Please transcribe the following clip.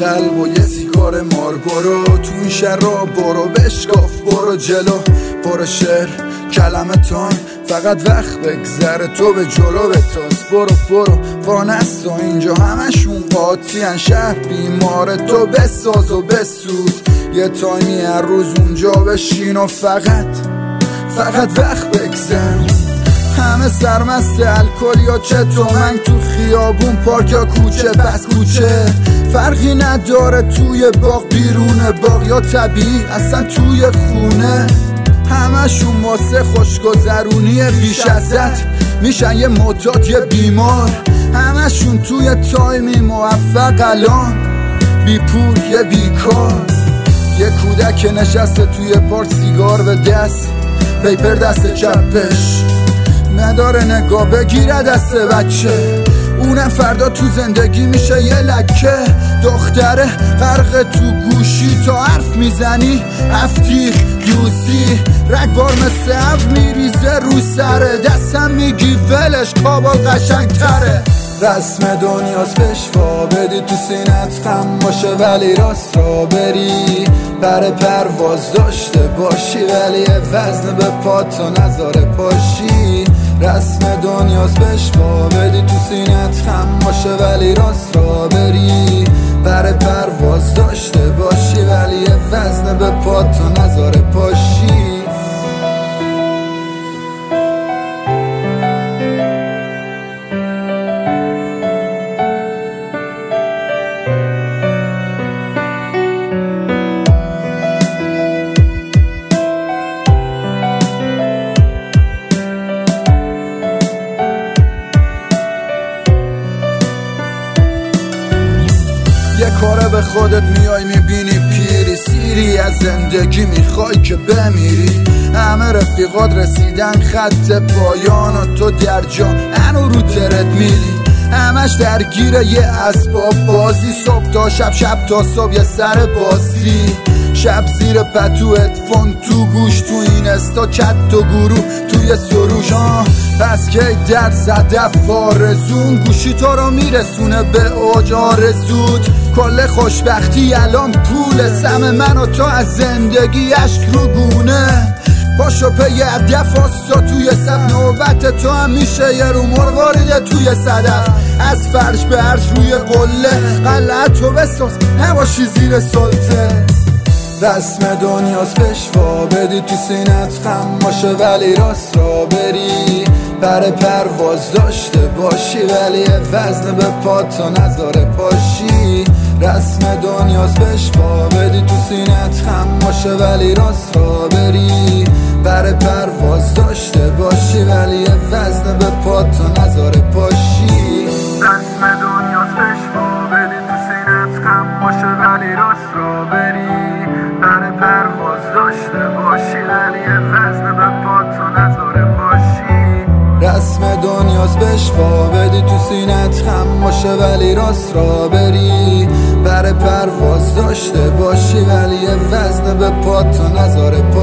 قلب و یه سیگار ماربورو، تو این شهر را برو بشکاف برو جلو، پر شعر کلمه تان فقط وقت بگذره تو به جلو بتاز، برو وانست و اینجا همشون قاطی، شهر بیماره تو بساز و بسوز، یه تایمی هر روز اونجا بشین و فقط وقت بگذر. همه سرمست الکل یا چه تو من تو خیابون پارک یا کوچه، بس کوچه فرقی نداره توی باغ بیرون باغ یا طبیعی اصلا توی خونه، همشون واسه خوشگذرونی بیش ازت میشن یه معتاد یه بیمار، همشون توی تایمی موفق الان بی پول یه بیکار، یه کودک نشسته توی پارک سیگار به دست، پیپر دست چپش نداره نگاه بگیره دست بچه، اونم فردا تو زندگی میشه یه لکه، دختره غرق تو گوشی تا حرف میزنی هفتی یوزی، رگبار مثل اب میریزه رو سره، دستم میگی ولش کابل قشنگ تره، رسم دنیاست بشوا بدی تو سینت خم باشه ولی راست را بری، بر پرواز داشته باشی ولی وزن به پات و نذاره پاشی، رسم دنیاست بشوا بدی تو سینت خم باشه ولی راست را بری، بر پرواز داشته باشی ولی وزن به پات و نذاره پاشی. یه کاره به خودت میای میبینی پیری سیری از زندگی میخوای که بمیری، همه رفیقات رسیدن خط پایان و تو در جا هنو رو ترد میری، همش درگیره یه اسباب بازی، صبح تا شب تا صبح یه سر بازی، شب زیر پتو ادفون تو گوش تو این استا چت و گروه توی سروش، بس که در زده فارزون گوشی تو رو میرسونه به اوج آرزوت، کل خوشبختی الان پول سم من و تو از زندگی اشک رو گونه، پاشو پی هدف آستا توی صف نوبت تو هم میشه یه رو مرواریده توی صدف، از فرش به عرش روی قله قلعه تو بساز نباشی زیر سلطه، رسم دنیاست بشوا بدی تو سینت خم باشه ولی راست را بری، بر پرواز داشته باشی ولی وزن به پات و نذاره پاشی، رسم دنیاست بشوا بدی تو سینت خم باشه ولی راست را بری، بر پرواز داشته باشی ولی وزن به پات و نذاره پاشی، رسم دنیاست بشوا بدی تو سینت خم باشه ولی راست را بری، بر پرواز داشته باشی ولی وزن به پات و نذاره پاشی، رسم دنیاست بشوا بدی تو سینت خم باشه ولی راست را بری، بر پرواز داشته باشی ولی وزن به پات و نذاره پاشی.